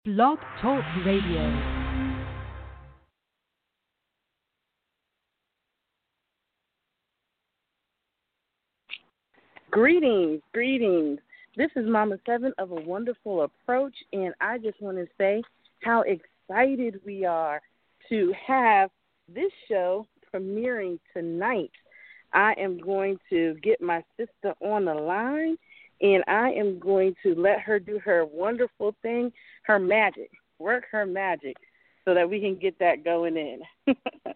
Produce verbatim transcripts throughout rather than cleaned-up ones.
Blog Talk Radio. Greetings, greetings. This is Mama Seven of A Wonderful Approach, and I just want to say how excited we are to have this show premiering tonight. I am going to get my sister on the line, and I am going to let her do her wonderful thing, her magic, work her magic, so that we can get that going in.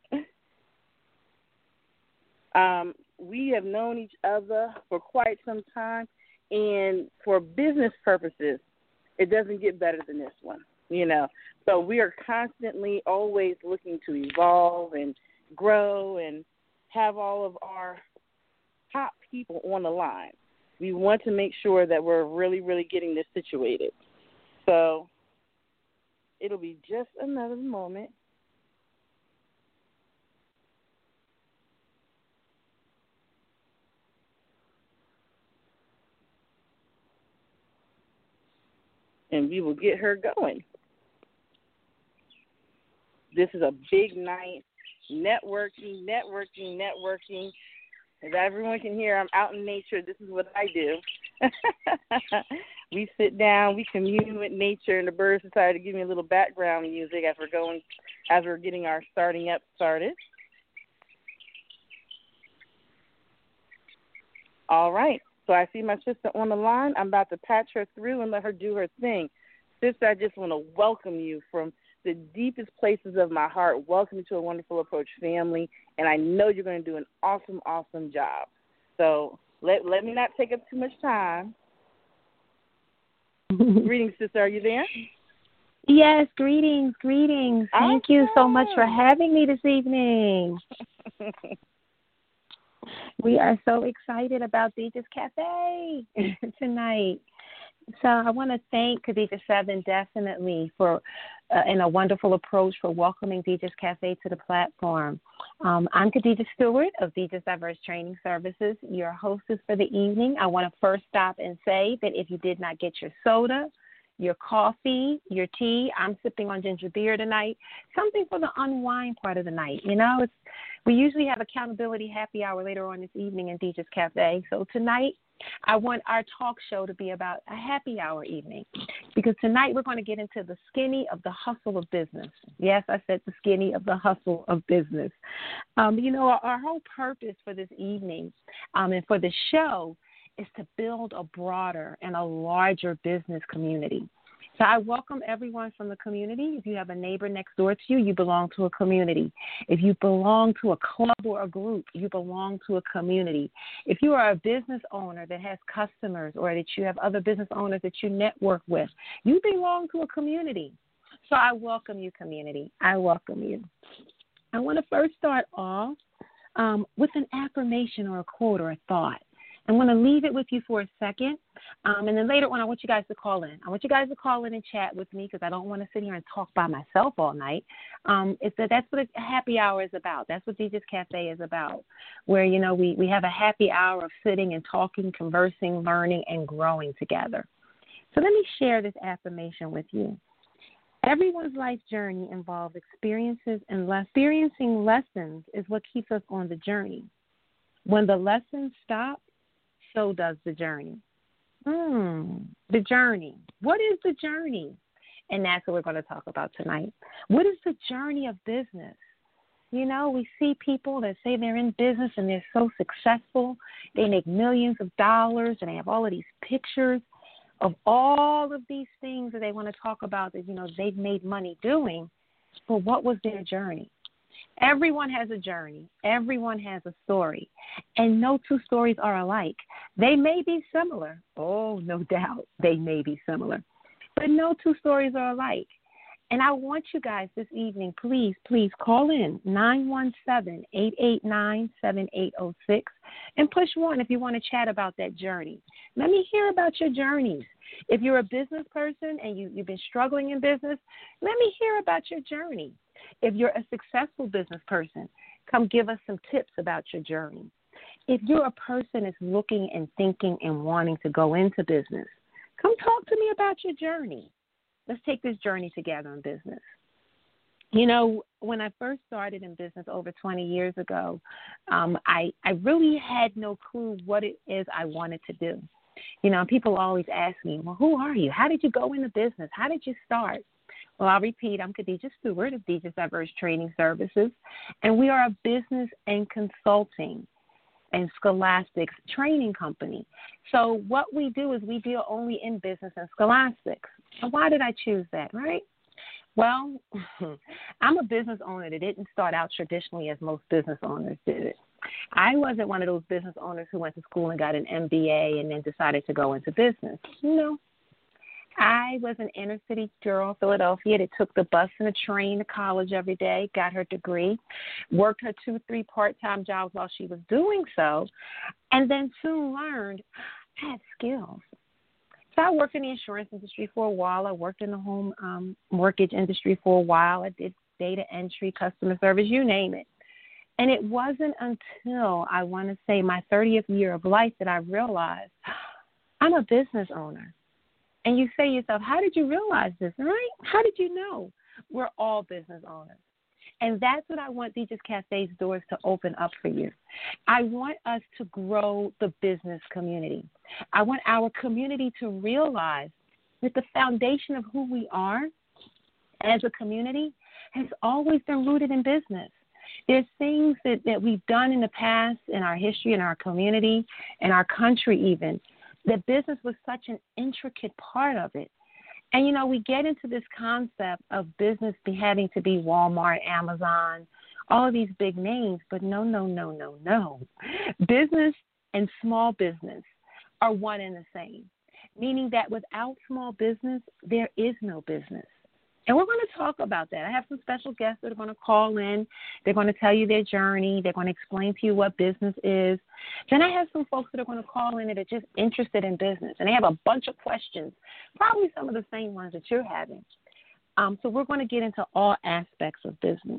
um, we have known each other for quite some time, and for business purposes, it doesn't get better than this one, you know. So we are constantly always looking to evolve and grow and have all of our top people on the line. We want to make sure that we're really, really getting this situated. So it'll be just another moment. And we will get her going. This is a big night. Networking, networking, networking. As everyone can hear, I'm out in nature. This is what I do. We sit down, we commune with nature, and the birds decided to give me a little background music as we're going, as we're getting our starting up started. All right. So I see my sister on the line. I'm about to patch her through and let her do her thing. Sister, I just want to welcome you from the deepest places of my heart. Welcome to A Wonderful Approach family, and I know you're going to do an awesome, awesome job. So let let me not take up too much time. Greetings, sister. Are you there? Yes, greetings, greetings. Thank awesome. you so much for having me this evening. We are so excited about Khadijah's Cafe tonight. So I want to thank Khadijah Seven definitely for uh, and A Wonderful Approach for welcoming Khadijah's Cafe to the platform. Um, I'm Khadijah Stewart of Khadijah's Diverse Training Services, your hostess for the evening. I want to first stop and say that if you did not get your soda, your coffee, your tea, I'm sipping on ginger beer tonight, something for the unwind part of the night. You know, it's we usually have accountability happy hour later on this evening in Khadijah's Cafe. So tonight, I want our talk show to be about a happy hour evening, because tonight we're going to get into the skinny of the hustle of business. Yes, I said the skinny of the hustle of business. Um, you know, our, our whole purpose for this evening um, and for the show is to build a broader and a larger business community. So I welcome everyone from the community. If you have a neighbor next door to you, you belong to a community. If you belong to a club or a group, you belong to a community. If you are a business owner that has customers or that you have other business owners that you network with, you belong to a community. So I welcome you, community. I welcome you. I want to first start off um, with an affirmation or a quote or a thought. I'm going to leave it with you for a second, um, and then later on I want you guys to call in. I want you guys to call in and chat with me because I don't want to sit here and talk by myself all night. Um, it's that that's what a happy hour is about. That's what Khadijah's Cafe is about, where, you know, we, we have a happy hour of sitting and talking, conversing, learning, and growing together. So let me share this affirmation with you. Everyone's life journey involves experiences, and le- experiencing lessons is what keeps us on the journey. When the lessons stop, so does the journey. Hmm, the journey. What is the journey? And that's what we're going to talk about tonight. What is the journey of business? You know, we see people that say they're in business and they're so successful. They make millions of dollars and they have all of these pictures of all of these things that they want to talk about that, you know, they've made money doing. But what was their journey? Everyone has a journey. Everyone has a story. And no two stories are alike. They may be similar. Oh, no doubt they may be similar. But no two stories are alike. And I want you guys this evening, please, please call in nine one seven, eight eight nine, seven eight zero six and push one if you want to chat about that journey. Let me hear about your journeys. If you're a business person and you, you've been struggling in business, let me hear about your journey. If you're a successful business person, come give us some tips about your journey. If you're a person that's looking and thinking and wanting to go into business, come talk to me about your journey. let's take this journey together in business. You know, when I first started in business over twenty years ago, um, I, I really had no clue what it is I wanted to do. You know, people always ask me, well, who are you? How did you go into business? How did you start? Well, I'll repeat, I'm Khadijah Stewart of Deejah's Diverse Training Services, and we are a business and consulting and scholastics training company. So what we do is we deal only in business and scholastics. And why did I choose that, right? Well, I'm a business owner that didn't start out traditionally as most business owners did it. I wasn't one of those business owners who went to school and got an M B A and then decided to go into business. No. I was an inner city girl, Philadelphia, that took the bus and the train to college every day, got her degree, worked her two, three part-time jobs while she was doing so, and then soon learned I had skills. So I worked in the insurance industry for a while. I worked in the home um, mortgage industry for a while. I did data entry, customer service, you name it. And it wasn't until I want to say my thirtieth year of life that I realized I'm a business owner. And you say to yourself, how did you realize this, right? How did you know? We're all business owners. And that's what I want Deejah's Cafe's doors to open up for you. I want us to grow the business community. I want our community to realize that the foundation of who we are as a community has always been rooted in business. There's things that, that we've done in the past in our history, in our community, in our country even, that business was such an intricate part of it. And, you know, we get into this concept of business be having to be Walmart, Amazon, all of these big names, but no, no, no, no, no. Business and small business are one and the same, meaning that without small business, there is no business. And we're going to talk about that. I have some special guests that are going to call in. They're going to tell you their journey. They're going to explain to you what business is. Then I have some folks that are going to call in that are just interested in business, and they have a bunch of questions, probably some of the same ones that you're having. Um, so we're going to get into all aspects of business.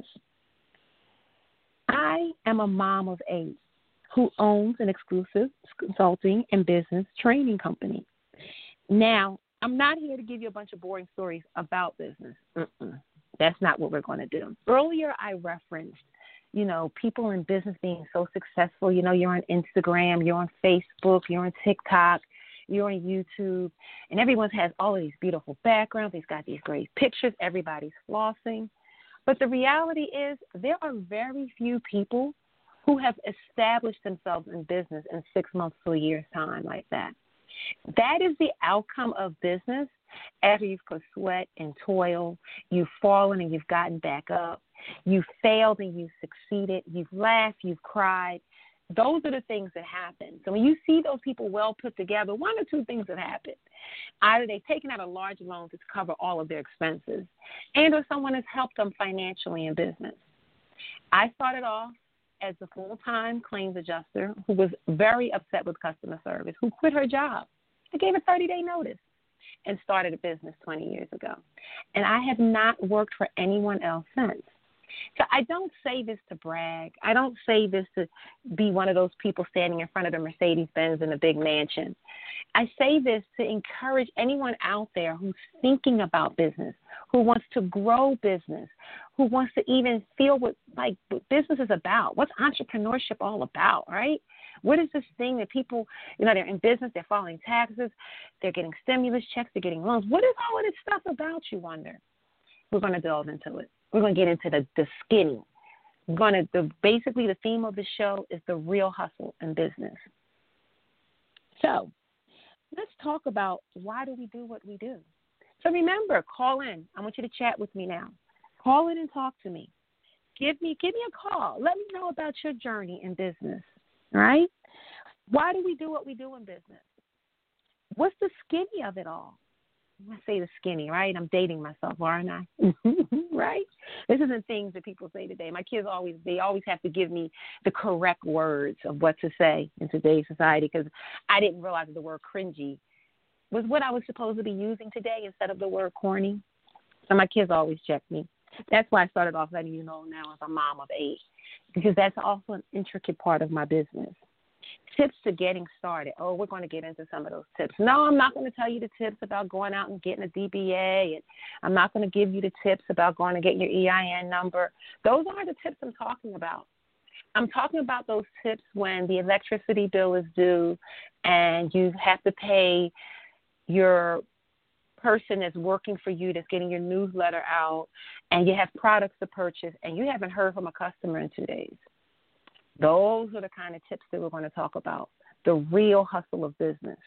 I am a mom of eight who owns an exclusive consulting and business training company. Now, I'm not here to give you a bunch of boring stories about business. Mm-mm. That's not what we're going to do. Earlier, I referenced, you know, people in business being so successful. You know, you're on Instagram, you're on Facebook, you're on TikTok, you're on YouTube, and everyone has all of these beautiful backgrounds. They've got these great pictures. Everybody's flossing. But the reality is there are very few people who have established themselves in business in six months to a year's time like that. That is the outcome of business after you've put sweat and toil, you've fallen and you've gotten back up, you've failed and you've succeeded, you've laughed, you've cried. Those are the things that happen. So when you see those people well put together, one or two things have happened. Either they've taken out a large loan to cover all of their expenses, and or someone has helped them financially in business. I started off as a full-time claims adjuster who was very upset with customer service, who quit her job. I gave a thirty-day notice and started a business twenty years ago. And I have not worked for anyone else since. So I don't say this to brag. I don't say this to be one of those people standing in front of the Mercedes-Benz in a big mansion. I say this to encourage anyone out there who's thinking about business, who wants to grow business, who wants to even feel what like what business is about. What's entrepreneurship all about, right? What is this thing that people, you know, they're in business, they're filing taxes, they're getting stimulus checks, they're getting loans. What is all of this stuff about, you wonder? We're going to delve into it. We're going to get into the, the skinny. We're going to, the, basically the theme of the show is the real hustle in business. So let's talk about why do we do what we do. So remember, call in. I want you to chat with me now. Call in and talk to me. Give me, give me a call. Let me know about your journey in business, right? Why do we do what we do in business? What's the skinny of it all? I say the skinny, right? I'm dating myself, aren't I? Right? This isn't things that people say today. My kids always, they always have to give me the correct words of what to say in today's society because I didn't realize that the word cringy was what I was supposed to be using today instead of the word corny. So my kids always check me. That's why I started off letting you know now as a mom of eight, because that's also an intricate part of my business. Tips to getting started. Oh, we're going to get into some of those tips. No, I'm not going to tell you the tips about going out and getting a D B A, and I'm not going to give you the tips about going to get your E I N number. Those aren't the tips I'm talking about. I'm talking about those tips when the electricity bill is due and you have to pay your person that's working for you, that's getting your newsletter out, and you have products to purchase, and you haven't heard from a customer in two days. Those are the kind of tips that we're going to talk about, the real hustle of business.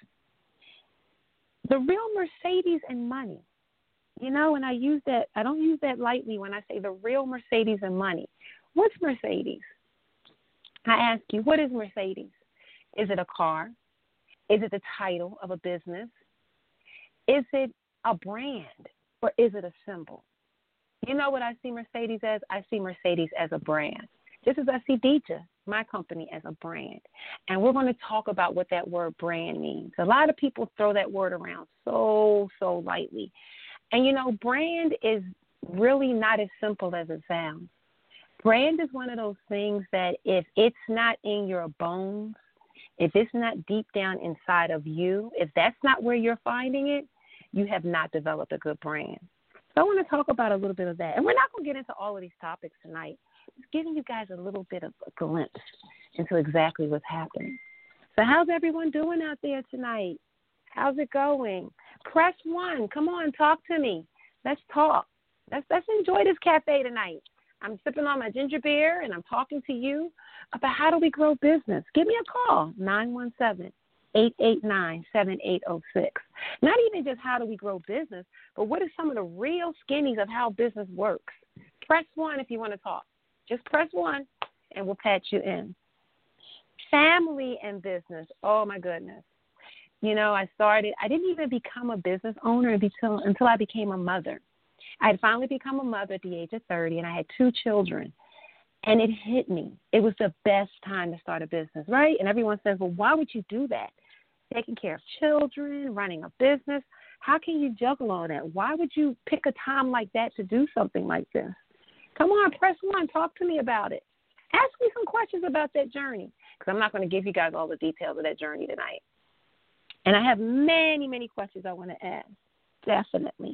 The real Mercedes and money. You know, and I use that, I don't use that lightly when I say the real Mercedes and money. What's Mercedes? I ask you, what is Mercedes? Is it a car? Is it the title of a business? Is it a brand, or is it a symbol? You know what I see Mercedes as? I see Mercedes as a brand. Just as I see Deeja, my company, as a brand. And we're going to talk about what that word brand means. A lot of people throw that word around so, so lightly. And, you know, brand is really not as simple as it sounds. Brand is one of those things that if it's not in your bones, if it's not deep down inside of you, if that's not where you're finding it, you have not developed a good brand. So I want to talk about a little bit of that. And we're not going to get into all of these topics tonight. Just giving you guys a little bit of a glimpse into exactly what's happening. So how's everyone doing out there tonight? How's it going? Press one. Come on, talk to me. Let's talk. Let's, let's enjoy this cafe tonight. I'm sipping on my ginger beer, and I'm talking to you about how do we grow business. Give me a call, nine one seven, eight eight nine, seven eight zero six. Not even just how do we grow business, but what are some of the real skinnies of how business works. Press one if you want to talk. Just press one, and we'll patch you in. Family and business. Oh, my goodness. You know, I started, I didn't even become a business owner until, until I became a mother. I had finally become a mother at the age of thirty, and I had two children. And it hit me. It was the best time to start a business, right? And everyone says, well, why would you do that? Taking care of children, running a business. How can you juggle all that? Why would you pick a time like that to do something like this? Come on, press one. Talk to me about it. Ask me some questions about that journey, because I'm not going to give you guys all the details of that journey tonight. And I have many, many questions I want to ask, definitely.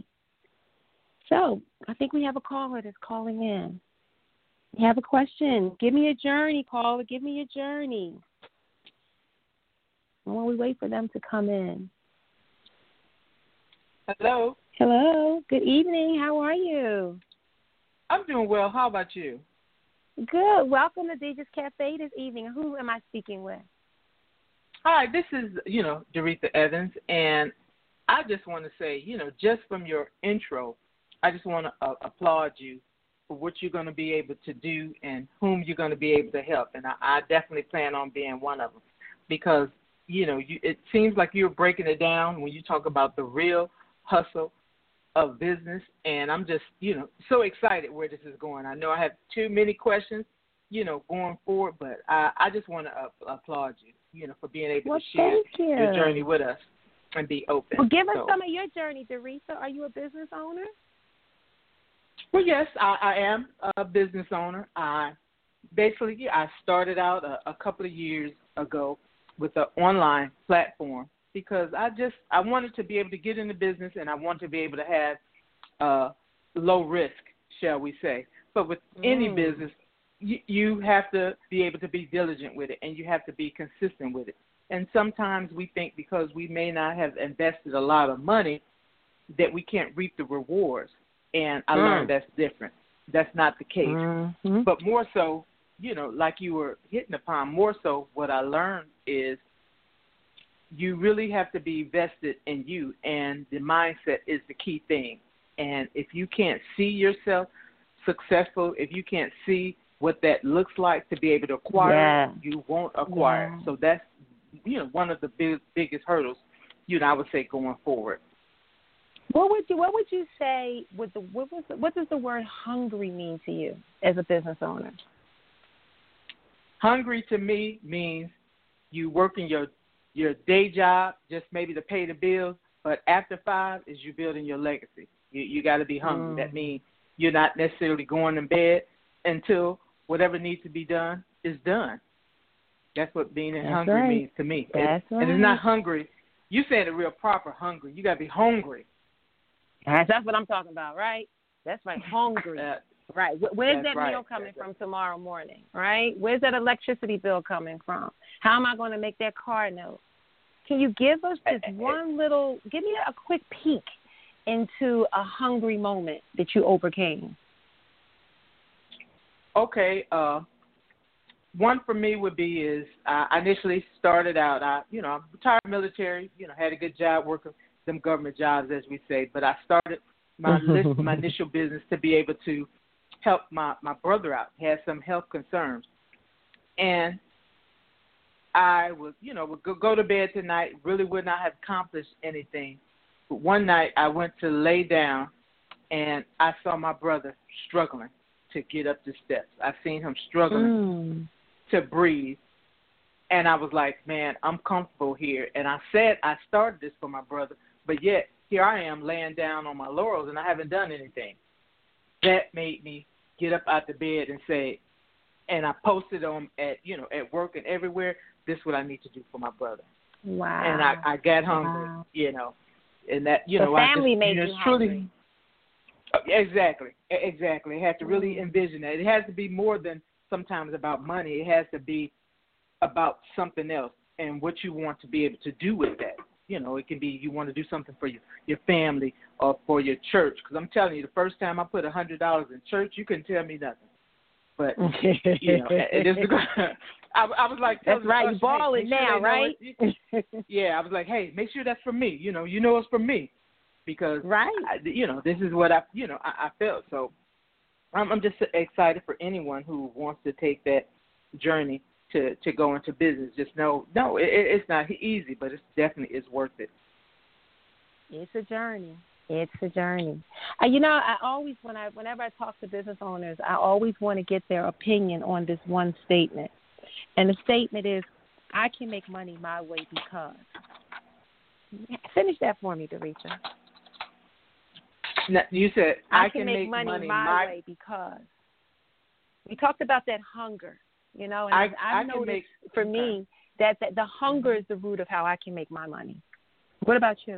So I think we have a caller that's calling in. You have a question? Give me a journey, caller. Give me a journey. And while we wait for them to come in. Hello. Hello. Good evening. How are you? I'm doing well. How about you? Good. Welcome to Deeja's Cafe this evening. Who am I speaking with? Hi, this is, you know, Doretha Evans, and I just want to say, you know, just from your intro, I just want to uh, applaud you for what you're going to be able to do and whom you're going to be able to help. And I, I definitely plan on being one of them because, you know, you, it seems like you're breaking it down when you talk about the real hustle of business. And I'm just, you know, so excited where this is going. I know I have too many questions, you know, going forward, but I, I just want to uh, applaud you, you know, for being able well, to share you. your journey with us and be open. Well, give us so. some of your journey, Doretha. Are you a business owner? Well, yes, I, I am a business owner. I basically I started out a, a couple of years ago with an online platform because I just I wanted to be able to get into business and I wanted to be able to have uh, low risk, shall we say. But with mm. any business, you, you have to be able to be diligent with it and you have to be consistent with it. And sometimes we think because we may not have invested a lot of money that we can't reap the rewards. And I mm. learned that's different. That's not the case. Mm-hmm. But more so, you know, like you were hitting upon, more so what I learned is you really have to be vested in you, and the mindset is the key thing. And if you can't see yourself successful, if you can't see what that looks like to be able to acquire, yeah. you won't acquire. Yeah. So that's, you know, one of the big, biggest hurdles, you know, I would say going forward. What would you What would you say? With the what was the, what does the word hungry mean to you as a business owner? Hungry to me means you working your your day job just maybe to pay the bills, but after five is you building your legacy. You you got to be hungry. Mm. That means you're not necessarily going to bed until whatever needs to be done is done. That's what being That's hungry right. means to me. That's it, right. And it's not hungry. You said it real proper, hungry. You got to be hungry. That's, that's what I'm talking about, right? That's right, hungry. Uh, right. Wh- Where's that's that right. meal coming That's from right. tomorrow morning, right? Where's that electricity bill coming from? How am I going to make that car note? Can you give us just one little, give me a quick peek into a hungry moment that you overcame? Okay. Uh, one for me would be is uh, I initially started out, I, you know, I'm retired military, you know, had a good job working them government jobs, as we say, but I started my list, my initial business to be able to help my, my brother out. He had some health concerns. And I would, you know, would go, go to bed tonight, really would not have accomplished anything. But one night I went to lay down, and I saw my brother struggling to get up the steps. I seen him struggling Mm. to breathe, and I was like, man, I'm comfortable here. And I said I started this for my brother, but yet here I am laying down on my laurels, and I haven't done anything. That made me get up out the bed and say, and I posted on at you know at work and everywhere, this is what I need to do for my brother. Wow. And I, I got hungry, Wow. you know, and that you The know family I just, made you, know, you it's truly, hungry. Exactly, E- exactly. It has to really Mm. envision that. It has to be more than sometimes about money. It has to be about something else and what you want to be able to do with that. You know, it can be you want to do something for your, your family or for your church. Because I'm telling you, the first time I put one hundred dollars in church, you couldn't tell me nothing. But, you know, it is I, I was like, That's right, you balling hey, now, sure right? it. Yeah, I was like, hey, make sure that's for me. You know, you know it's for me. Because, right. I, you know, this is what I, you know, I, I felt. So I'm, I'm just excited for anyone who wants to take that journey to, to go into business. Just know, no, it, it's not easy, but it definitely is worth it. It's a journey. It's a journey. Uh, you know, I always, when I, whenever I talk to business owners, I always want to get their opinion on this one statement. And the statement is, I can make money my way because. Finish that for me, Doretha. Now, you said I, I can, can make, make money, money my, my way because. We talked about that hunger, you know, and I, I've, I I've can noticed make, for okay. me that, that the hunger is the root of how I can make my money. What about you?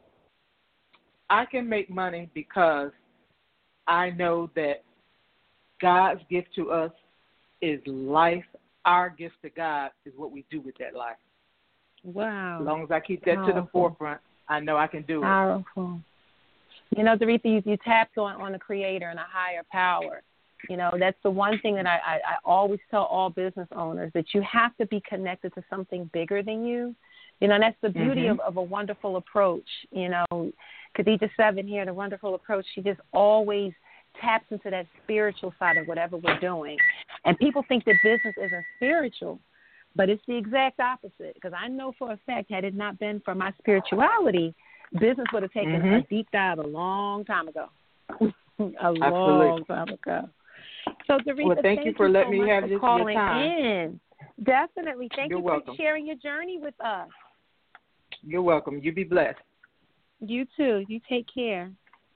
I can make money because I know that God's gift to us is life. Our gift to God is what we do with that life. Wow. As long as I keep that Powerful. to the forefront, I know I can do it. Powerful. You know, Doretha, you, you tapped on, on the creator and a higher power. You know, that's the one thing that I, I, I always tell all business owners, that you have to be connected to something bigger than you. You know, and that's the beauty mm-hmm. of, of a wonderful approach. You know, Khadija Seven here, the wonderful approach, she just always taps into that spiritual side of whatever we're doing. And people think that business isn't spiritual, but it's the exact opposite. Because I know for a fact, had it not been for my spirituality, business would have taken mm-hmm. a deep dive a long time ago. a Absolutely. long time ago. So, Doretha, well, thank, thank you for you letting so me much have for this, calling your time. in. Definitely. Thank You're you for welcome. sharing your journey with us. You're welcome. You be blessed. You too. You take care.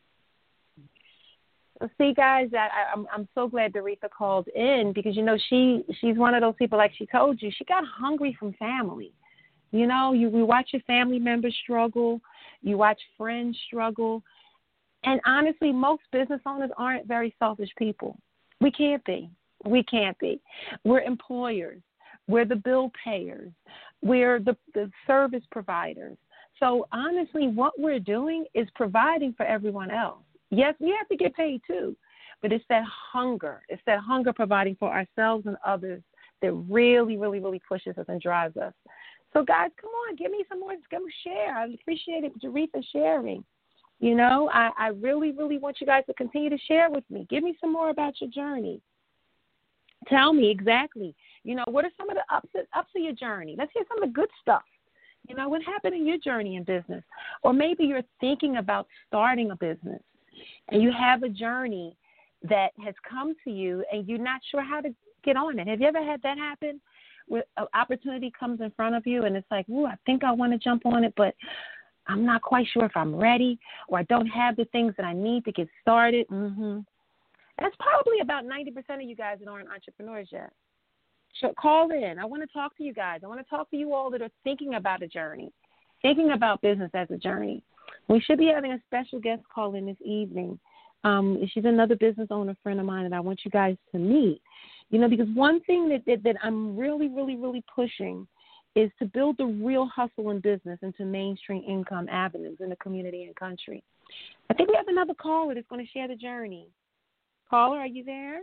Well, see, guys, I, I'm I'm so glad Doretha called in, because you know she she's one of those people, like she told you, she got hungry from family. You know, you we watch your family members struggle, you watch friends struggle, and honestly, most business owners aren't very selfish people. We can't be. We can't be. We're employers. We're the bill payers. We're the, the service providers. So honestly, what we're doing is providing for everyone else. Yes, we have to get paid too, but it's that hunger. It's that hunger providing for ourselves and others that really, really, really pushes us and drives us. So guys, come on, give me some more. Come share. I appreciate it, Doretha, sharing. You know, I, I really, really want you guys to continue to share with me. Give me some more about your journey. Tell me exactly, you know, what are some of the ups, ups of your journey? Let's hear some of the good stuff. You know, what happened in your journey in business? Or maybe you're thinking about starting a business and you have a journey that has come to you and you're not sure how to get on it. Have you ever had that happen? Where an opportunity comes in front of you and it's like, ooh, I think I want to jump on it, but I'm not quite sure if I'm ready, or I don't have the things that I need to get started. Mm-hmm. That's probably about ninety percent of you guys that aren't entrepreneurs yet. Call in. I want to talk to you guys. I want to talk to you all that are thinking about a journey, thinking about business as a journey. We should be having a special guest call in this evening. Um, she's another business owner friend of mine that I want you guys to meet. You know, because one thing that, that, that I'm really, really, really pushing is to build the real hustle in business into mainstream income avenues in the community and country. I think we have another caller that's going to share the journey. Caller, are you there?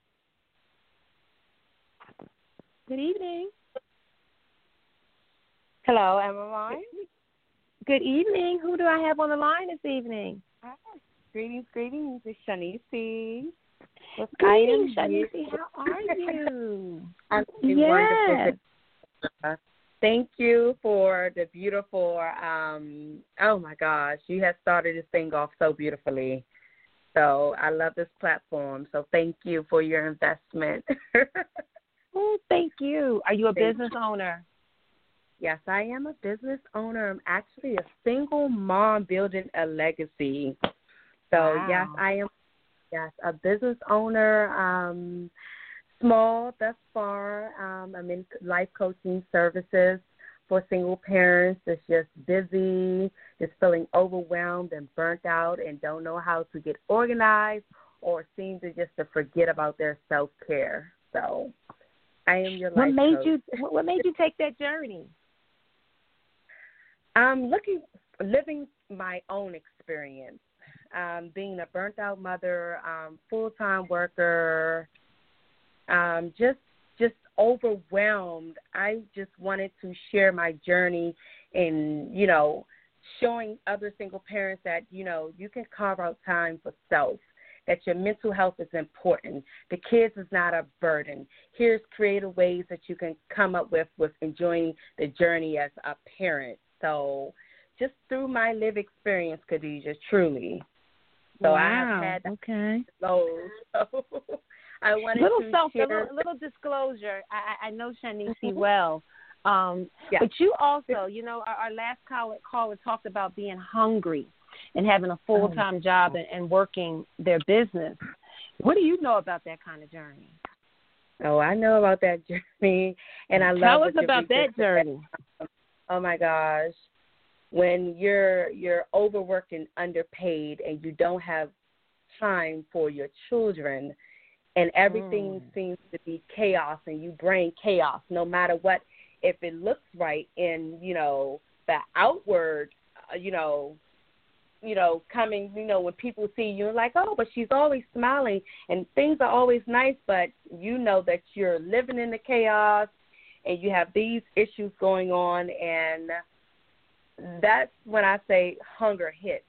Good evening. Hello, am I on? Good evening. Who do I have on the line this evening? Hi. Greetings, greetings. It's Shanice. Greetings, Shanice. How are you? I'm yes. wonderful. Thank you for the beautiful, um, oh, my gosh. You have started this thing off so beautifully. So I love this platform. So thank you for your investment. Oh, thank you. Are you a thank business you. owner? Yes, I am a business owner. I'm actually a single mom building a legacy. So, wow. yes, I am yes, a business owner, um, small thus far. Um, I'm in life coaching services for single parents that's just busy, just feeling overwhelmed and burnt out and don't know how to get organized or seem to just to forget about their self-care. So I am your life what made coach. you What made you take that journey? I'm looking, living my own experience. Um, being a burnt-out mother, um, full-time worker, um, just just overwhelmed. I just wanted to share my journey in, you know, showing other single parents that, you know, you can carve out time for self, that your mental health is important. The kids is not a burden. Here's creative ways that you can come up with with enjoying the journey as a parent. So just through my lived experience, Khadijah, truly. So wow. I have had okay. lows. So I wanted little to self, share. a little, little disclosure. I, I know Shanice well, um, yeah. but you also, you know, our, our last call caller talked about being hungry and having a full time oh. job and, and working their business. What do you know about that kind of journey? Oh, I know about that journey, and I Tell love us about that journey. Oh my gosh. When you're you're overworked and underpaid and you don't have time for your children and everything mm. seems to be chaos and you bring chaos no matter what, if it looks right in, you know, the outward, uh, you know, you know, coming, you know, when people see you, like, oh, but she's always smiling and things are always nice, but you know that you're living in the chaos and you have these issues going on, and that's when I say hunger hits.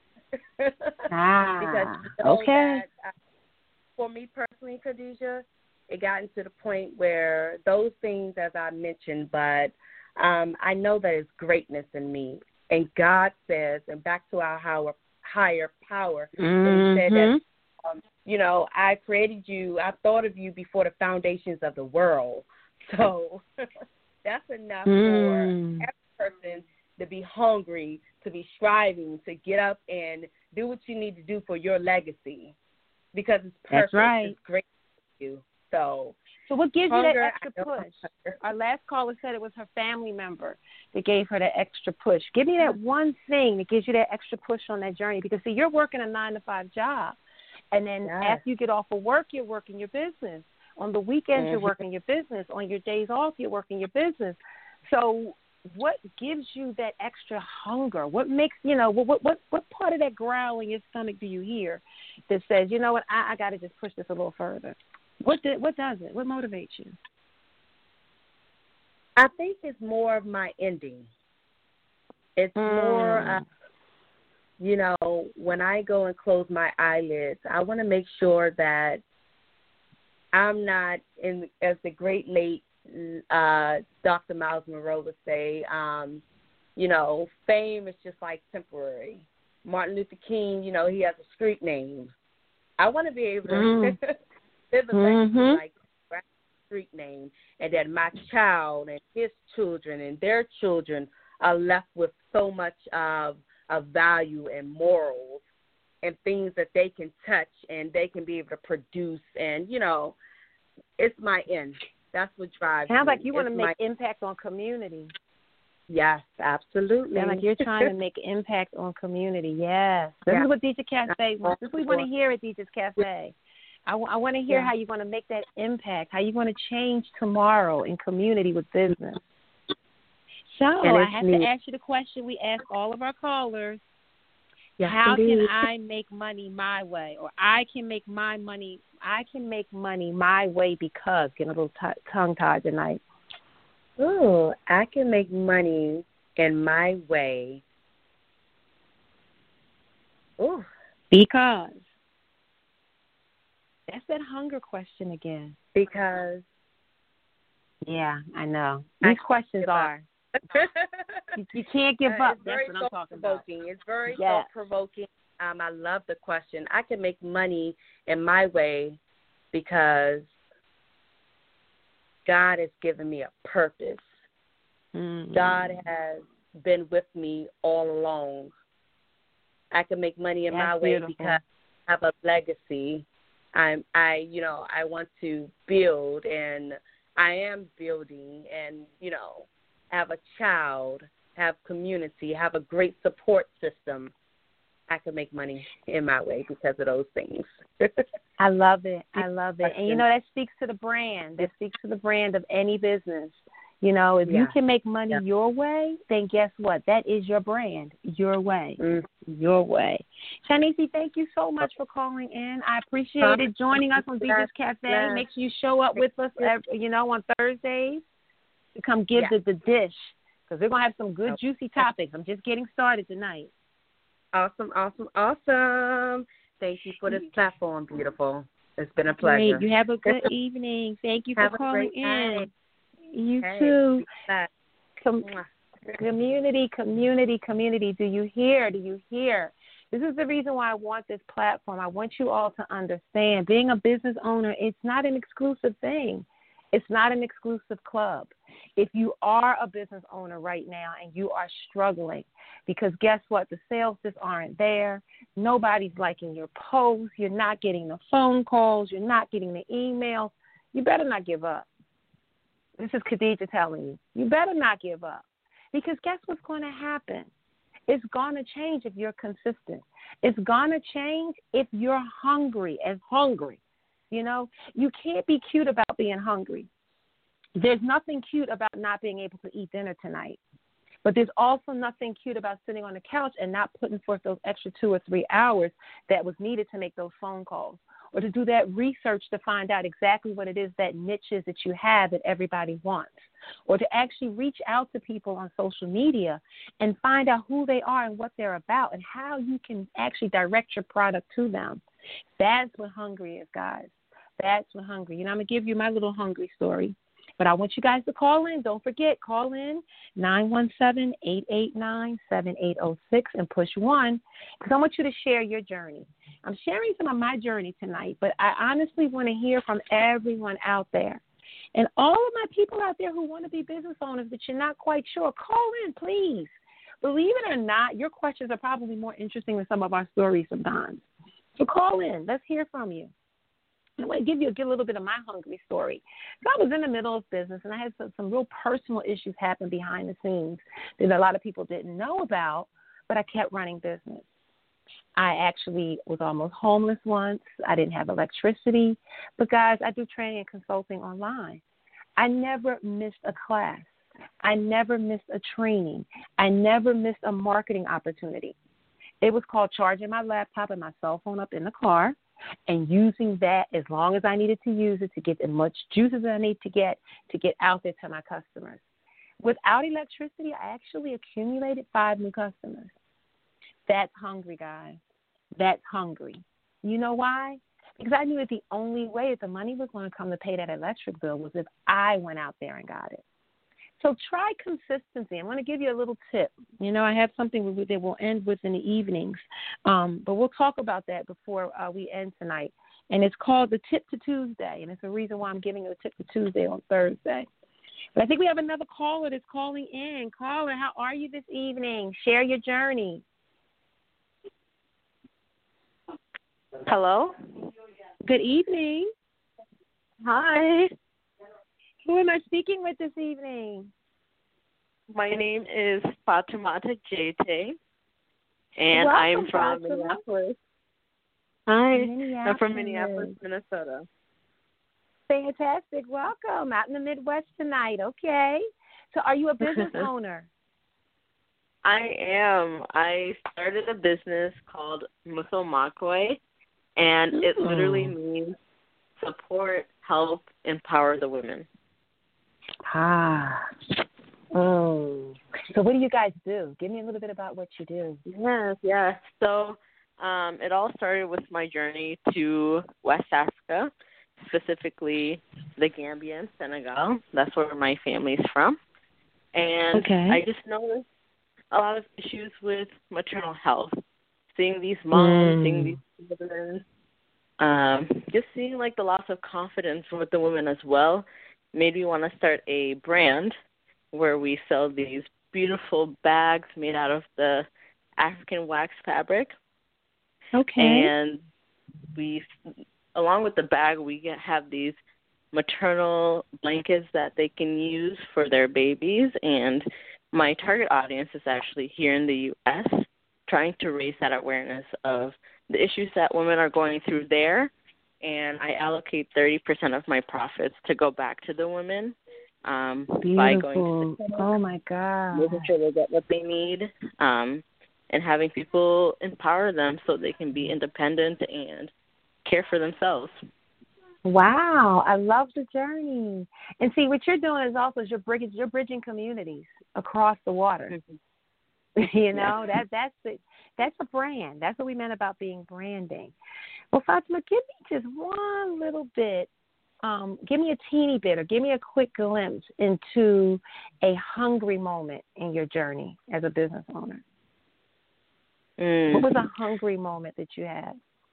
ah, because you know okay. that, uh, for me personally, Khadijah, it got into the point where those things, as I mentioned, but um, I know that it's greatness in me. And God says, and back to our higher, higher power, mm-hmm. He said that, um, you know, I created you, I thought of you before the foundations of the world. So that's enough mm. for every person to be hungry, to be striving, to get up and do what you need to do for your legacy, because it's perfect. That's right. It's great for you. So, so what gives hunger, you that extra push? Our last caller said it was her family member that gave her that extra push. Give me that one thing that gives you that extra push on that journey, because, see, you're working a nine to five job, and then yes. after you get off of work, you're working your business. On the weekends, mm-hmm. you're working your business. On your days off, you're working your business. So what gives you that extra hunger? What makes, you know, what what what part of that growl in your stomach do you hear that says, you know what, I, I got to just push this a little further? What did, what does it? What motivates you? I think it's more of my ending. It's mm. more, uh, you know, when I go and close my eyelids, I want to make sure that I'm not, in, as the great late uh, Doctor Miles Monroe would say, um, you know, fame is just like temporary. Martin Luther King, you know, he has a street name. I want to be able to mm. live a legacy mm-hmm. like a street name, and that my child and his children and their children are left with so much of, of value and morals and things that they can touch and they can be able to produce. And, you know, it's my end. That's what drives Sounds me. like you want to It's make my, impact on community. yes, absolutely. Sounds like you're trying to make impact on community. Yes. This yes. is what Deidre Cafe wants. This is what we want to hear at Deidre's Cafe. I, w- I want to hear yeah. how you're going to make that impact, how you're going to change tomorrow in community with business. So I have neat. to ask you the question we ask all of our callers. Yes, how indeed. can I make money my way? Or I can make my money, I can make money my way because, getting a little t- tongue-tied tonight. Ooh, I can make money in my way. Ooh. Because. That's that hunger question again. Because. Yeah, I know. These I questions are. you, you can't give uh, up. It's That's very what I'm talking about. It's very yes. thought-provoking. Um, I love the question. I can make money in my way because God has given me a purpose. Mm-hmm. God has been with me all along. I can make money in That's my way beautiful. because I have a legacy. I'm, I, you know, I want to build, and I am building, and you know, have a child, have community, have a great support system. I can make money in my way because of those things. I love it. I love it. And, you know, that speaks to the brand. That speaks to the brand of any business. You know, if yeah. you can make money yeah. your way, then guess what? That is your brand, your way, mm. your way. Shanice, thank you so much for calling in. I appreciate it. Joining us on Deidre's Cafe. Yes. Make sure you show up with us, every, you know, on Thursdays to come give yeah. the, the dish because we're going to have some good, juicy topics. I'm just getting started tonight. Awesome, awesome, awesome. Thank you for this platform, beautiful. It's been a pleasure. Great. You have a good evening. Thank you for have calling in. Night. You hey, too. Com- community, community, community. Do you hear? Do you hear? This is the reason why I want this platform. I want you all to understand being a business owner, it's not an exclusive thing. It's not an exclusive club. If you are a business owner right now and you are struggling, because guess what? The sales just aren't there. Nobody's liking your posts. You're not getting the phone calls. You're not getting the emails. You better not give up. This is Khadija telling you. You better not give up. Because guess what's going to happen? It's going to change if you're consistent. It's going to change if you're hungry, as hungry. You know, you can't be cute about being hungry. There's nothing cute about not being able to eat dinner tonight. But there's also nothing cute about sitting on the couch and not putting forth those extra two or three hours that was needed to make those phone calls or to do that research to find out exactly what it is, that niches that you have that everybody wants, or to actually reach out to people on social media and find out who they are and what they're about and how you can actually direct your product to them. That's what hungry is, guys. That's what hungry. You know, I'm going to give you my little hungry story. But I want you guys to call in. Don't forget, call in nine one seven, eight eight nine, seven eight zero six and push one because I want you to share your journey. I'm sharing some of my journey tonight, but I honestly want to hear from everyone out there. And all of my people out there who want to be business owners but you're not quite sure, call in, please. Believe it or not, your questions are probably more interesting than some of our stories sometimes. So call in. Let's hear from you. I want to give you a, a little bit of my hungry story. So I was in the middle of business, and I had some, some real personal issues happen behind the scenes that a lot of people didn't know about, but I kept running business. I actually was almost homeless once. I didn't have electricity. But, guys, I do training and consulting online. I never missed a class. I never missed a training. I never missed a marketing opportunity. It was called charging my laptop and my cell phone up in the car and using that as long as I needed to use it to get as much juice as I need to get to get out there to my customers. Without electricity, I actually accumulated five new customers. That's hungry, guys. That's hungry. You know why? Because I knew that the only way that the money was going to come to pay that electric bill was if I went out there and got it. So try consistency. I'm going to give you a little tip. You know, I have something that we'll end with in the evenings, um, but we'll talk about that before uh, we end tonight. And it's called the Tip to Tuesday, and it's the reason why I'm giving you a Tip to Tuesday on Thursday. But I think we have another caller that's calling in. Caller, how are you this evening? Share your journey. Hello? Good evening. Hi. Who am I speaking with this evening? My name is Fatimata Jete, and Welcome, I'm from Fatima. Minneapolis. Hi, Minneapolis. I'm from Minneapolis, Minnesota. Fantastic. Welcome. Out in the Midwest tonight. Okay. So are you a business owner? I am. I started a business called Muso Makwe, and it Mm. literally means support, help, empower the women. Ah. Oh. So what do you guys do? Give me a little bit about what you do. Yes, yes. So um, it all started with my journey to West Africa, specifically the Gambia and Senegal. That's where my family's from. And Okay. I just noticed a lot of issues with maternal health. Seeing these moms, Mm. seeing these children, um, just seeing like the loss of confidence with the women as well, made me want to start a brand where we sell these beautiful bags made out of the African wax fabric. Okay. And we, along with the bag, we get, have these maternal blankets that they can use for their babies. And my target audience is actually here in the U S, trying to raise that awareness of the issues that women are going through there. And I allocate thirty percent of my profits to go back to the women um, by going to the clinic, oh, my God. making sure they get what they need, um, and having people empower them so they can be independent and care for themselves. Wow, I love the journey. And see, what you're doing is also is you're bridging, you're bridging communities across the water. Mm-hmm. you know, yeah. that that's the, that's a brand. That's what we meant about being branding. Well, Fatima, give me just one little bit. Um, give me a teeny bit or give me a quick glimpse into a hungry moment in your journey as a business owner. Mm. What was a hungry moment that you had?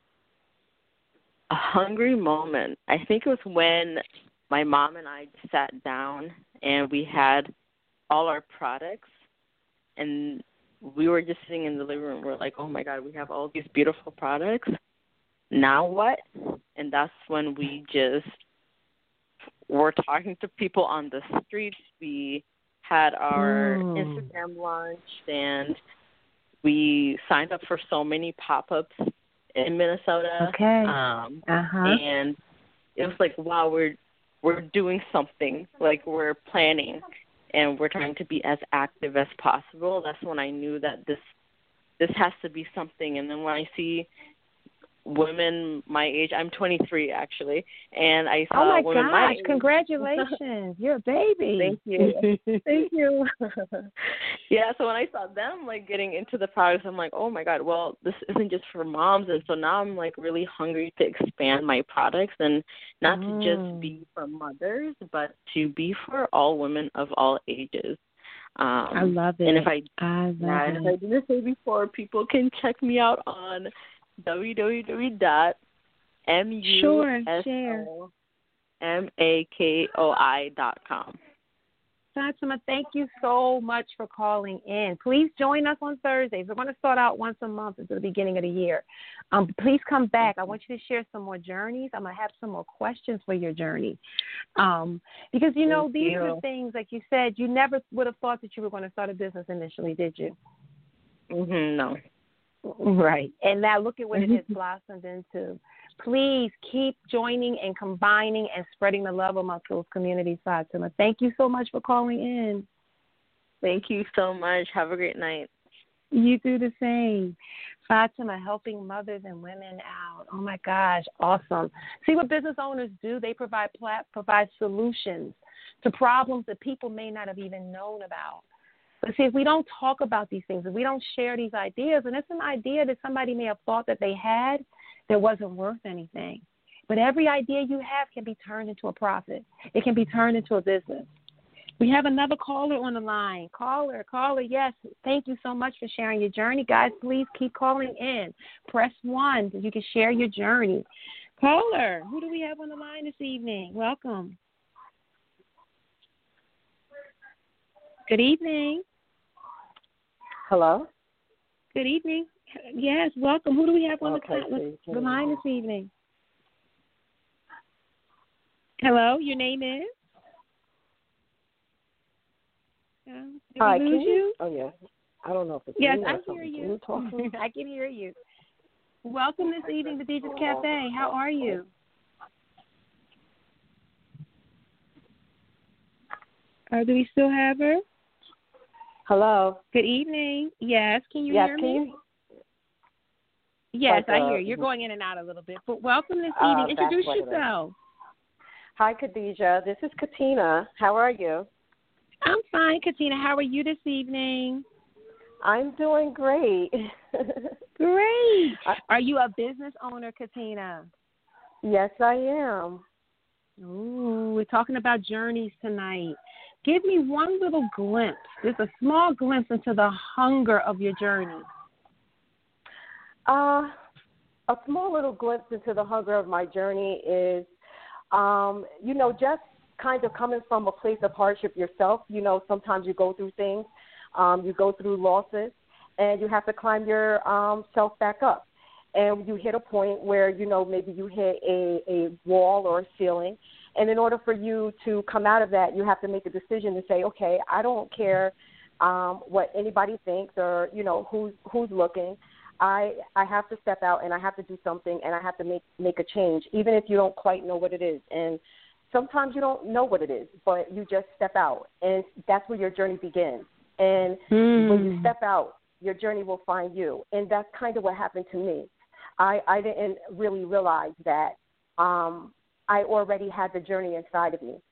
A hungry moment. I think it was when my mom and I sat down and we had all our products, and we were just sitting in the living room. We're like, oh, my God, we have all these beautiful products. Now what? And that's when we just were talking to people on the streets. We had our mm. Instagram launched, and we signed up for so many pop-ups in Minnesota. Okay. Um, uh-huh. And it was like, wow, we're we're doing something. Like, we're planning, and we're trying to be as active as possible. That's when I knew that this this has to be something. And then when I see women my age, I'm twenty-three actually, and I saw oh my women gosh, my age. Congratulations, you're a baby. Thank you. Thank you. Yeah, so when I saw them like getting into the products, I'm like, oh my God, well, this isn't just for moms. And so now I'm like really hungry to expand my products, and not mm. to just be for mothers, but to be for all women of all ages. Um, I love it. And if I, I love yeah, it. and if I didn't say before, people can check me out on w w w dot m u s o m a k o i dot com. Fatima, thank you so much for calling in. Please join us on Thursdays. We're going to start out once a month at the beginning of the year. Um, please come back. I want you to share some more journeys. I'm going to have some more questions for your journey. Um, because, you know, thank these you. are things, like you said, you never would have thought that you were going to start a business initially, did you? Mm-hmm, no. Right. And now look at what it has blossomed into. Please keep joining and combining and spreading the love amongst those communities, Fatima. Thank you so much for calling in. Thank you so much. Have a great night. You do the same. Fatima, helping mothers and women out. Oh, my gosh. Awesome. See what business owners do? They provide plat- provide solutions to problems that people may not have even known about. But see, if we don't talk about these things, if we don't share these ideas, and it's an idea that somebody may have thought that they had that wasn't worth anything. But every idea you have can be turned into a profit. It can be turned into a business. We have another caller on the line. Caller, caller, yes. Thank you so much for sharing your journey. Guys, please keep calling in. Press one so you can share your journey. Caller, who do we have on the line this evening? Welcome. Good evening. Hello? Good evening. Yes, welcome. Who do we have on okay, the, the line this evening? Hello, your name is? Yeah. Did Hi, we can lose you? you? Oh, yeah. I don't know if it's Yes, me or I hear something. Can you. you talk to me? I can hear you. Welcome this evening to Deeja's Cafe. How are you? Uh, do we still have her? Hello. Good evening. Yes, can you yes, hear can me? you? Yes, Like, I uh, hear you. You're going in and out a little bit. But welcome this Uh, evening. that's Introduce what it is. yourself. Hi, Khadijah. This is Katina. How are you? I'm fine, Katina. How are you this evening? I'm doing great. Great. I, Are you a business owner, Katina? yes, I am. Ooh, we're talking about journeys tonight. Give me one little glimpse, just a small glimpse into the hunger of your journey. Uh, a small little glimpse into the hunger of my journey is, um, you know, just kind of coming from a place of hardship yourself. You know, sometimes you go through things, um, you go through losses, and you have to climb your um, self back up. And you hit a point where, you know, maybe you hit a, a wall or a ceiling. And in order for you to come out of that, you have to make a decision to say, okay, I don't care um, what anybody thinks or, you know, who's who's looking. I I have to step out and I have to do something and I have to make, make a change, even if you don't quite know what it is. And sometimes you don't know what it is, but you just step out. And that's where your journey begins. And mm. when you step out, your journey will find you. And that's kind of what happened to me. I, I didn't really realize that um, I already had the journey inside of me.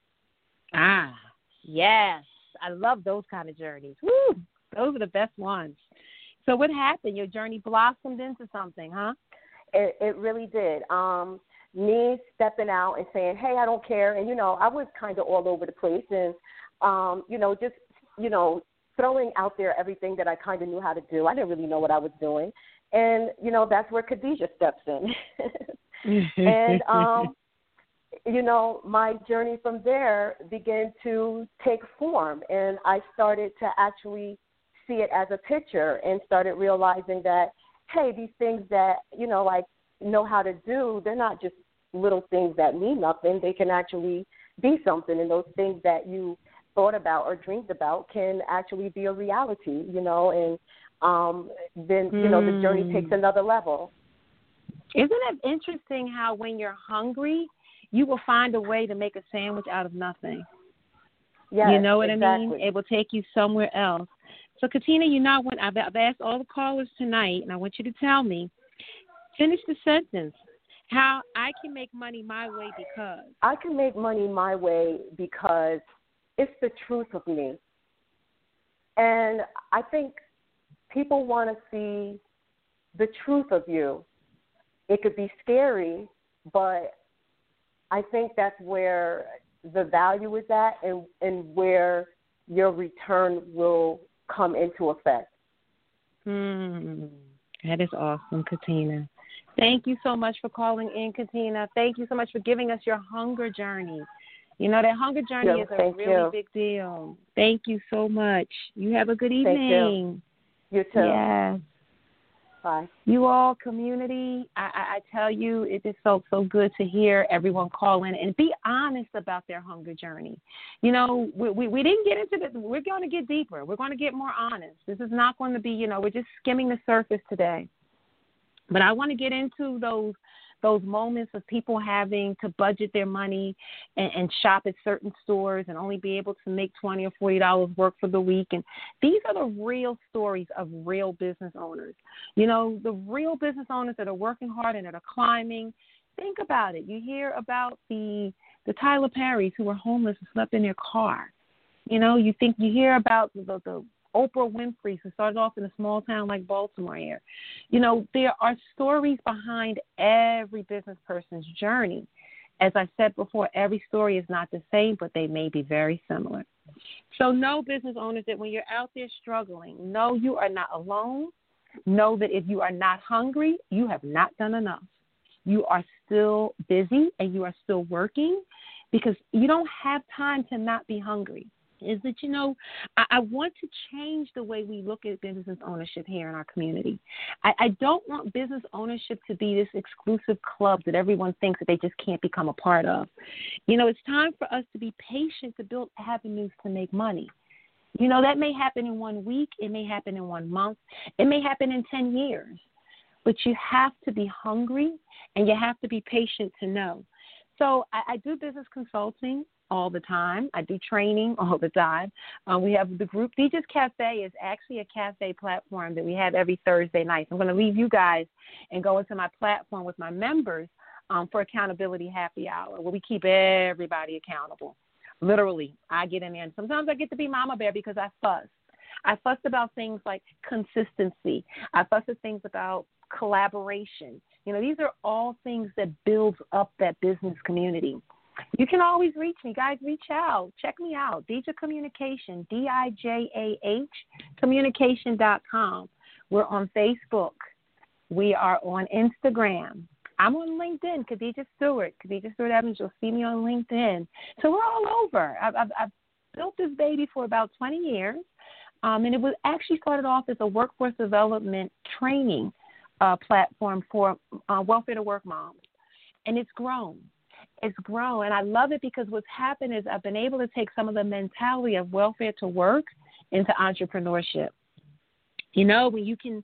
Ah, yes. I love those kind of journeys. Woo! Those are the best ones. So what happened? Your journey blossomed into something, huh? It, it really did. Um, me stepping out and saying, hey, I don't care. And, you know, I was kind of all over the place and, um, you know, just, you know, throwing out there everything that I kind of knew how to do. I didn't really know what I was doing. And, you know, that's where Khadijah steps in. and, um, you know, my journey from there began to take form. And I started to actually see it as a picture and started realizing that, hey, these things that, you know, like know how to do, they're not just little things that mean nothing. They can actually be something. And those things that you thought about or dreamed about can actually be a reality, you know, and um, then, you know, the journey takes another level. Isn't it interesting how when you're hungry, you will find a way to make a sandwich out of nothing? Yes, you know what exactly. I mean? It will take you somewhere else. So, Katina, you know, when I've, I've asked all the callers tonight, and I want you to tell me, finish the sentence, how I can make money my way because. I can make money my way because it's the truth of me. And I think people want to see the truth of you. It could be scary, but I think that's where the value is at and, and where your return will come into effect. Hmm. That is awesome, Katina. Thank you so much for calling in, Katina. Thank you so much for giving us your hunger journey. You know, that hunger journey yeah, is a really you. big deal. Thank you so much. You have a good evening. Thank you. You too. Yes. Bye. You all, community, I, I, I tell you, it is so, so good to hear everyone call in and be honest about their hunger journey. You know, we, we, we didn't get into this. We're going to get deeper. We're going to get more honest. This is not going to be, you know, we're just skimming the surface today. But I want to get into those those moments of people having to budget their money and, and shop at certain stores and only be able to make twenty or forty dollars work for the week. And these are the real stories of real business owners. You know, the real business owners that are working hard and that are climbing. Think about it. You hear about the the Tyler Perrys who were homeless and slept in their car. You know, you think you hear about the, the Oprah Winfrey, who started off in a small town like Baltimore here. You know, there are stories behind every business person's journey. As I said before, every story is not the same, but they may be very similar. So know, business owners, that when you're out there struggling, know you are not alone. Know that if you are not hungry, you have not done enough. You are still busy and you are still working because you don't have time to not be hungry. Is that, you know, I, I want to change the way we look at business ownership here in our community. I, I don't want business ownership to be this exclusive club that everyone thinks that they just can't become a part of. You know, it's time for us to be patient to build avenues to make money. You know, that may happen in one week. It may happen in one month. It may happen in ten years. But you have to be hungry and you have to be patient to know. So I, I do business consulting all the time. I do training all the time. Uh, we have the group. DJ's Cafe is actually a cafe platform that we have every Thursday night. So I'm going to leave you guys and go into my platform with my members um, for Accountability Happy Hour, where we keep everybody accountable. Literally, I get in there, and sometimes I get to be mama bear because I fuss. I fuss about things like consistency. I fuss at things about collaboration. You know, these are all things that builds up that business community. You can always reach me. Guys, reach out. Check me out. Dija Communication, D I J A H, communication dot com. We're on Facebook. We are on Instagram. I'm on LinkedIn, Khadija Stewart, Khadija Stewart Evans. You'll see me on LinkedIn. So we're all over. I've, I've, I've built this baby for about twenty years, um, and it was actually started off as a workforce development training uh, platform for uh, welfare to work moms, and it's grown. It's grown, and I love it because what's happened is I've been able to take some of the mentality of welfare to work into entrepreneurship. You know, when you can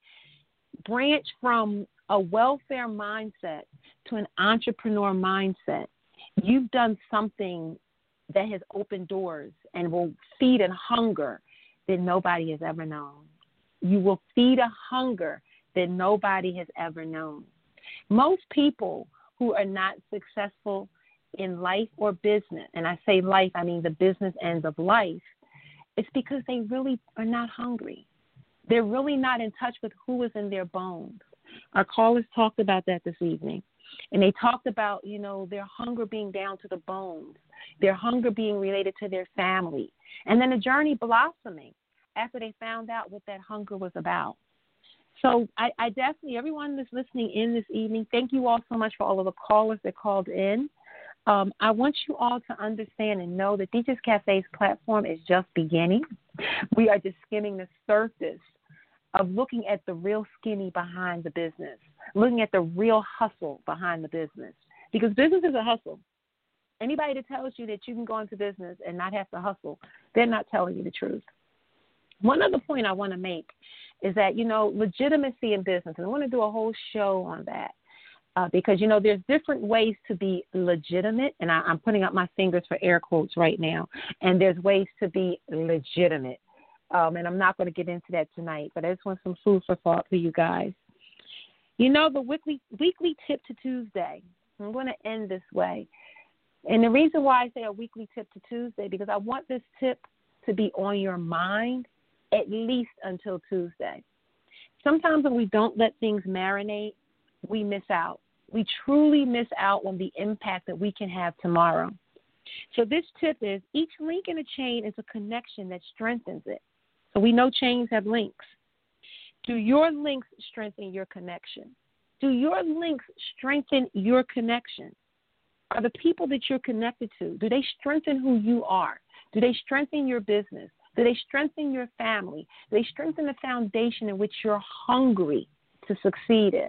branch from a welfare mindset to an entrepreneur mindset, you've done something that has opened doors and will feed a hunger that nobody has ever known. You will feed a hunger that nobody has ever known. Most people who are not successful in life or business, and I say life, I mean the business ends of life, it's because they really are not hungry. They're really not in touch with who is in their bones. Our callers talked about that this evening, and they talked about, you know, their hunger being down to the bones, their hunger being related to their family, and then the journey blossoming after they found out what that hunger was about. So I, I definitely, everyone that's listening in this evening, thank you all so much for all of the callers that called in. Um, I want you all to understand and know that DJ's Cafe's platform is just beginning. We are just skimming the surface of looking at the real skinny behind the business, looking at the real hustle behind the business. Because business is a hustle. Anybody that tells you that you can go into business and not have to hustle, they're not telling you the truth. One other point I want to make is that, you know, legitimacy in business, and I want to do a whole show on that. Uh, because, you know, there's different ways to be legitimate, and I, I'm putting up my fingers for air quotes right now, and there's ways to be legitimate. Um, and I'm not going to get into that tonight, but I just want some food for thought for you guys. You know, the weekly, weekly tip to Tuesday, I'm going to end this way. And the reason why I say a weekly tip to Tuesday, because I want this tip to be on your mind at least until Tuesday. Sometimes when we don't let things marinate, we miss out. We truly miss out on the impact that we can have tomorrow. So this tip is each link in a chain is a connection that strengthens it. So we know chains have links. Do your links strengthen your connection? Do your links strengthen your connection? Are the people that you're connected to, do they strengthen who you are? Do they strengthen your business? Do they strengthen your family? Do they strengthen the foundation in which you're hungry to succeed in?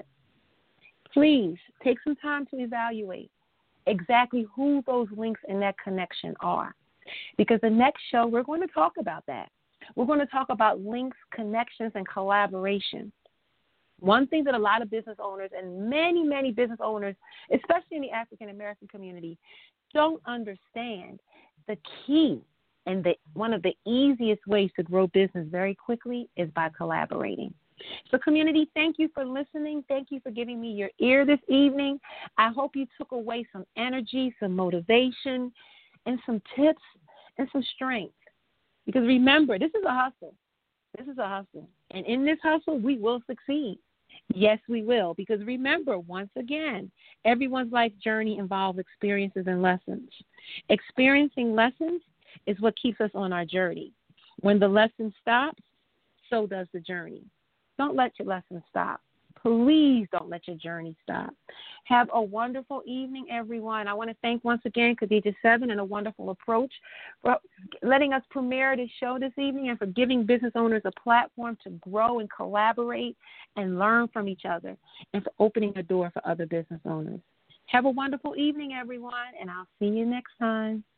Please take some time to evaluate exactly who those links in that connection are. Because the next show, we're going to talk about that. We're going to talk about links, connections, and collaboration. One thing that a lot of business owners and many, many business owners, especially in the African American community, don't understand, the key and the, one of the easiest ways to grow business very quickly is by collaborating. So, community, thank you for listening. Thank you for giving me your ear this evening. I hope you took away some energy, some motivation, and some tips and some strength. Because remember, this is a hustle. This is a hustle. And in this hustle, we will succeed. Yes, we will. Because remember, once again, everyone's life journey involves experiences and lessons. Experiencing lessons is what keeps us on our journey. When the lesson stops, so does the journey. Don't let your lesson stop. Please don't let your journey stop. Have a wonderful evening, everyone. I want to thank once again Khadija Seven and A Wonderful Approach for letting us premiere this show this evening and for giving business owners a platform to grow and collaborate and learn from each other and for opening a door for other business owners. Have a wonderful evening, everyone, and I'll see you next time.